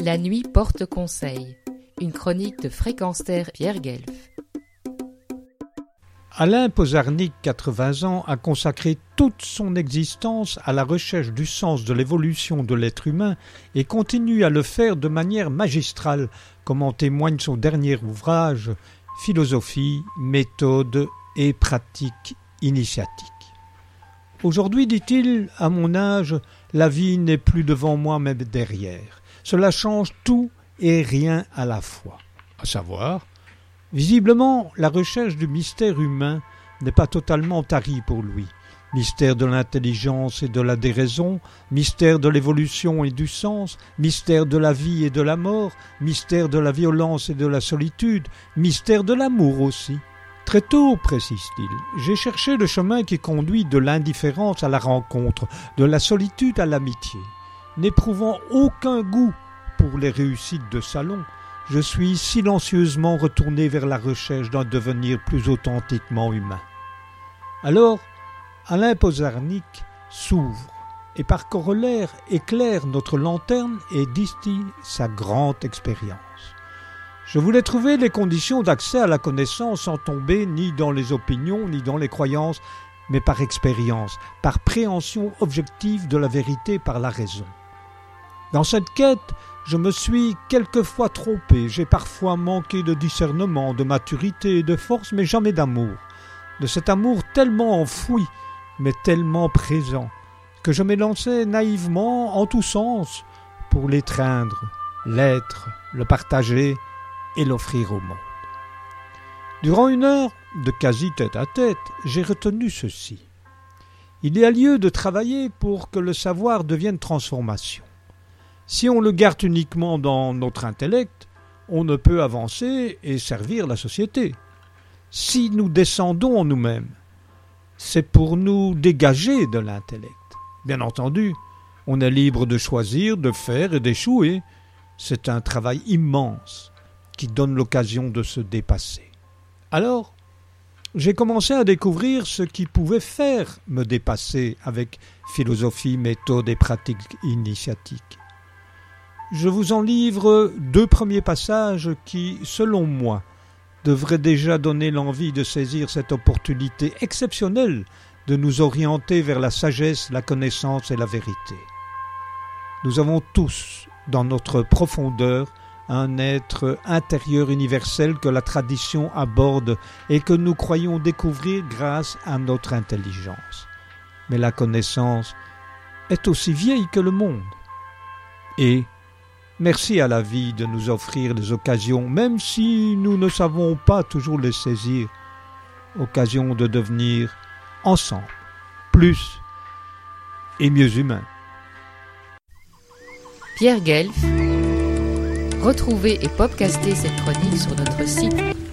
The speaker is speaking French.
La nuit porte conseil. Une chronique de Fréquence Terre Pierre Guelf. Alain Pozarnik, 80 ans, a consacré toute son existence à la recherche du sens de l'évolution de l'être humain et continue à le faire de manière magistrale, comme en témoigne son dernier ouvrage « Philosophie, méthode et pratique initiatique ». Aujourd'hui, dit-il, à mon âge, la vie n'est plus devant moi mais derrière. Cela change tout et rien à la fois. À savoir, visiblement, la recherche du mystère humain n'est pas totalement tarie pour lui. Mystère de l'intelligence et de la déraison, mystère de l'évolution et du sens, mystère de la vie et de la mort, mystère de la violence et de la solitude, mystère de l'amour aussi. Très tôt, précise-t-il, j'ai cherché le chemin qui conduit de l'indifférence à la rencontre, de la solitude à l'amitié. N'éprouvant aucun goût pour les réussites de salon, je suis silencieusement retourné vers la recherche d'un devenir plus authentiquement humain. Alors, Alain Pozarnik s'ouvre et par corollaire éclaire notre lanterne et distille sa grande expérience. Je voulais trouver les conditions d'accès à la connaissance sans tomber ni dans les opinions ni dans les croyances, mais par expérience, par préhension objective de la vérité par la raison. Dans cette quête, je me suis quelquefois trompé, j'ai parfois manqué de discernement, de maturité et de force, mais jamais d'amour. De cet amour tellement enfoui, mais tellement présent, que je m'élançais naïvement en tous sens pour l'étreindre, l'être, le partager et l'offrir au monde. Durant une heure de quasi tête-à-tête, j'ai retenu ceci. Il y a lieu de travailler pour que le savoir devienne transformation. Si on le garde uniquement dans notre intellect, on ne peut avancer et servir la société. Si nous descendons en nous-mêmes, c'est pour nous dégager de l'intellect. Bien entendu, on est libre de choisir, de faire et d'échouer. C'est un travail immense qui donne l'occasion de se dépasser. Alors, j'ai commencé à découvrir ce qui pouvait faire me dépasser avec philosophie, méthode et pratique initiatique. Je vous en livre 2 premiers passages qui, selon moi, devraient déjà donner l'envie de saisir cette opportunité exceptionnelle de nous orienter vers la sagesse, la connaissance et la vérité. Nous avons tous, dans notre profondeur, un être intérieur universel que la tradition aborde et que nous croyons découvrir grâce à notre intelligence. Mais la connaissance est aussi vieille que le monde. Et merci à la vie de nous offrir des occasions, même si nous ne savons pas toujours les saisir, occasion de devenir ensemble plus et mieux humains. Pierre Guelf. Retrouvez et podcastez cette chronique sur notre site